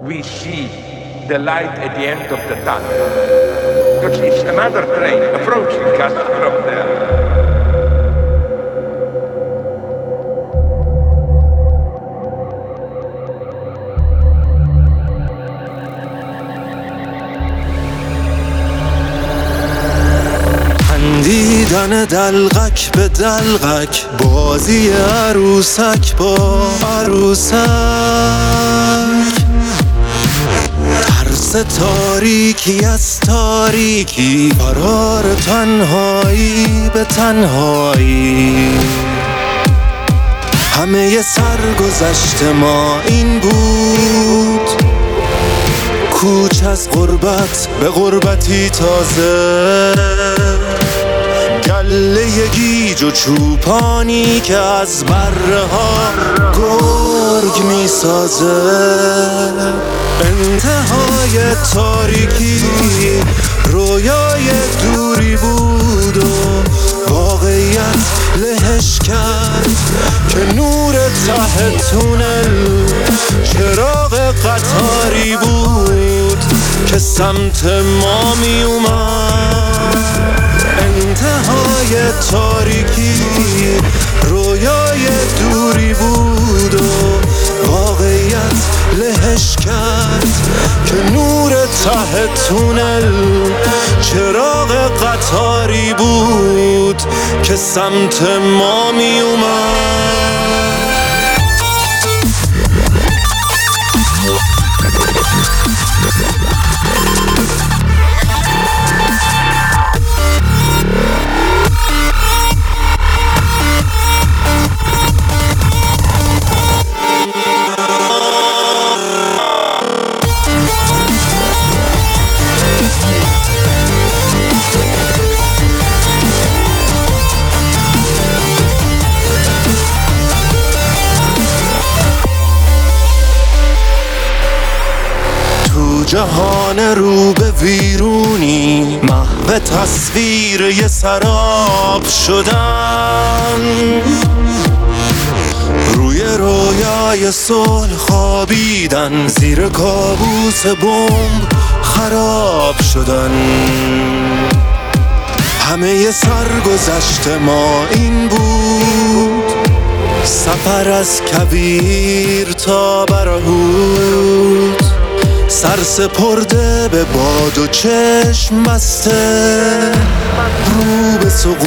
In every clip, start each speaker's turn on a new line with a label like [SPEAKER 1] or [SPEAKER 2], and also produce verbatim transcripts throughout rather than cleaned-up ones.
[SPEAKER 1] we see the light at the end of the tunnel. Because it's another train approaching us from there.
[SPEAKER 2] دیدن دلغک به دلغک، بازی عروسک با عروسک، ترس تاریکی از تاریکی، فرار تنهایی به تنهایی. همه سرگذشت ما این بود، کوچ از غربت به غربتی تازه، گله گیج و چوپانی که از بره ها گرگ می سازه. انتهای تاریکی رویای دوری بود و واقعیت لهش کرد که نور ته تونل چراغ قطاری بود که سمت ما می اومد. انتهای تاریکی رویای دوری بود و واقعیت لهش کرد که نور ته تونل چراغ قطاری بود که سمت ما می اومد. جهان رو به ویرونی محو تصویر یه سراب شدن، روی رویای صلح خوابیدن، زیر کابوس بمب خراب شدن. همه سرگذشت ما این بود، سفر از کویر تا برهوت، سر سپرده به باد و چشم بسته رو به سقوط.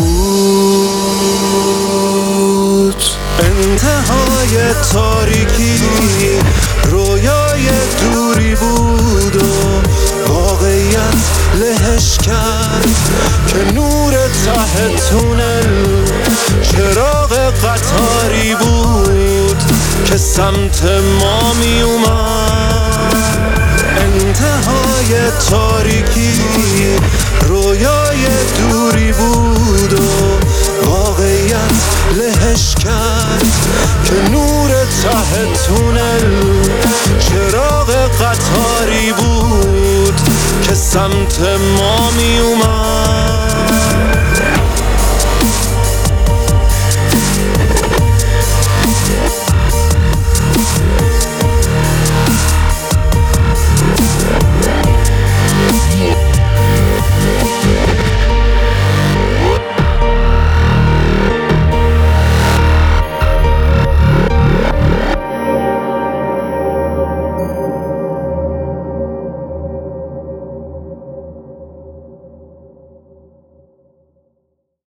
[SPEAKER 2] انتهای تاریکی رویای دوری بود و واقعیت لهش کرد که نور ته تونل چراغ قطاری بود که سمت ما می اومد. انتهای تاریکی رویای دوری بود و واقعیت لهش کرد که نور ته تونل چراغ قطاری بود که سمت ما می اومد.